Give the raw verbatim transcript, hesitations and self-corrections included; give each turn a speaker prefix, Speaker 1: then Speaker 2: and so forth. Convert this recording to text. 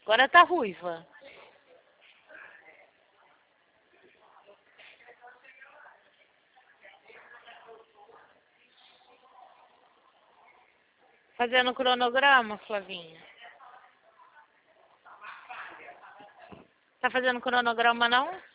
Speaker 1: Agora tá ruiva. Fazendo cronograma, Flavinha? Tá fazendo cronograma não?